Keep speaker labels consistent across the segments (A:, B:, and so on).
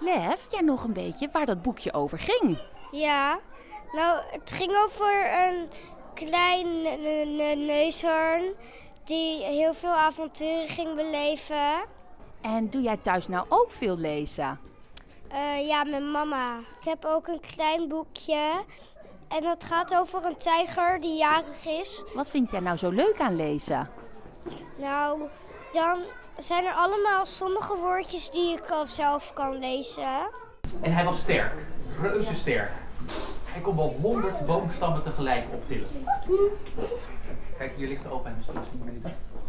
A: Lef, jij nog een beetje waar dat boekje over ging?
B: Ja, nou, het ging over een klein neushoorn die heel veel avonturen ging beleven.
A: En doe jij thuis nou ook veel lezen?
B: Ja, met mama. Ik heb ook een klein boekje en dat gaat over een tijger die jarig is.
A: Wat vind jij nou zo leuk aan lezen?
B: Nou, dan zijn er allemaal sommige woordjes die ik al zelf kan lezen.
C: En hij was sterk, reuze sterk. Hij kon wel 100 boomstammen tegelijk optillen. Kijk, hier ligt opa en misschien zien jullie dat.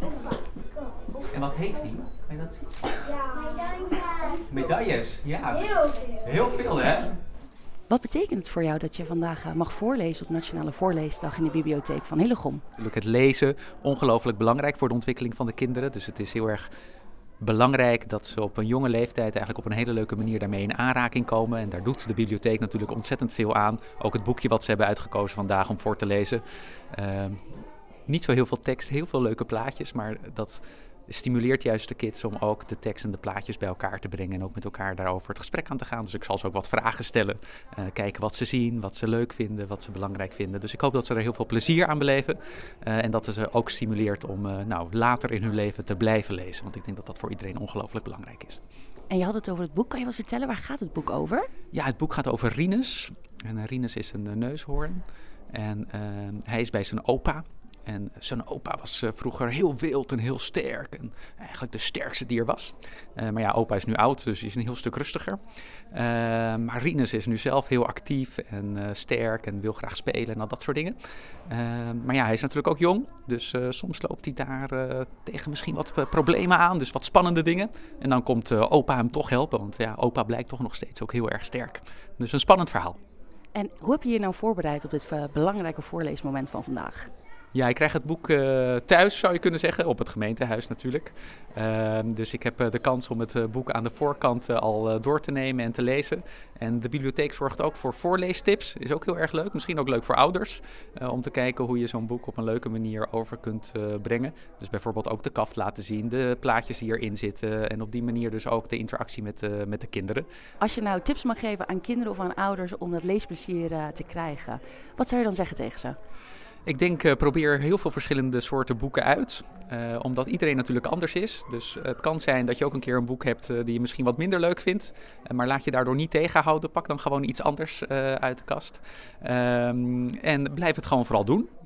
C: En wat heeft hij? Kan je dat zien?
B: Ja, medailles.
C: Medailles, ja.
B: Heel veel.
C: Heel veel, hè?
A: Wat betekent het voor jou dat je vandaag mag voorlezen op Nationale Voorleesdag in de bibliotheek van Hillegom?
C: Natuurlijk het lezen, ongelooflijk belangrijk voor de ontwikkeling van de kinderen. Dus het is heel erg belangrijk dat ze op een jonge leeftijd eigenlijk op een hele leuke manier daarmee in aanraking komen. En daar doet de bibliotheek natuurlijk ontzettend veel aan. Ook het boekje wat ze hebben uitgekozen vandaag om voor te lezen. Niet zo heel veel tekst, heel veel leuke plaatjes, maar dat stimuleert juist de kids om ook de tekst en de plaatjes bij elkaar te brengen en ook met elkaar daarover het gesprek aan te gaan. Dus ik zal ze ook wat vragen stellen, kijken wat ze zien, wat ze leuk vinden, wat ze belangrijk vinden. Dus ik hoop dat ze er heel veel plezier aan beleven en dat het ze ook stimuleert om later in hun leven te blijven lezen. Want ik denk dat dat voor iedereen ongelooflijk belangrijk is.
A: En je had het over het boek. Kan je wat vertellen? Waar gaat het boek over?
C: Ja, het boek gaat over Rinus. En Rinus is een neushoorn en hij is bij zijn opa. En zijn opa was vroeger heel wild en heel sterk. En eigenlijk de sterkste die er was. Maar ja, opa is nu oud, dus hij is een heel stuk rustiger. Maar Rinus is nu zelf heel actief en sterk en wil graag spelen en al dat soort dingen. Maar ja, hij is natuurlijk ook jong. Dus soms loopt hij daar tegen misschien wat problemen aan. Dus wat spannende dingen. En dan komt opa hem toch helpen. Want ja, opa blijkt toch nog steeds ook heel erg sterk. Dus een spannend verhaal.
A: En hoe heb je je nou voorbereid op dit belangrijke voorleesmoment van vandaag?
C: Ja, ik krijg het boek thuis, zou je kunnen zeggen, op het gemeentehuis natuurlijk. Dus ik heb de kans om het boek aan de voorkant al door te nemen en te lezen. En de bibliotheek zorgt ook voor voorleestips, is ook heel erg leuk. Misschien ook leuk voor ouders, om te kijken hoe je zo'n boek op een leuke manier over kunt brengen. Dus bijvoorbeeld ook de kaft laten zien, de plaatjes die erin zitten en op die manier dus ook de interactie met de kinderen.
A: Als je nou tips mag geven aan kinderen of aan ouders om dat leesplezier te krijgen, wat zou je dan zeggen tegen ze?
C: Ik denk, probeer heel veel verschillende soorten boeken uit. Omdat iedereen natuurlijk anders is. Dus het kan zijn dat je ook een keer een boek hebt die je misschien wat minder leuk vindt. Maar laat je daardoor niet tegenhouden. Pak dan gewoon iets anders uit de kast. En blijf het gewoon vooral doen.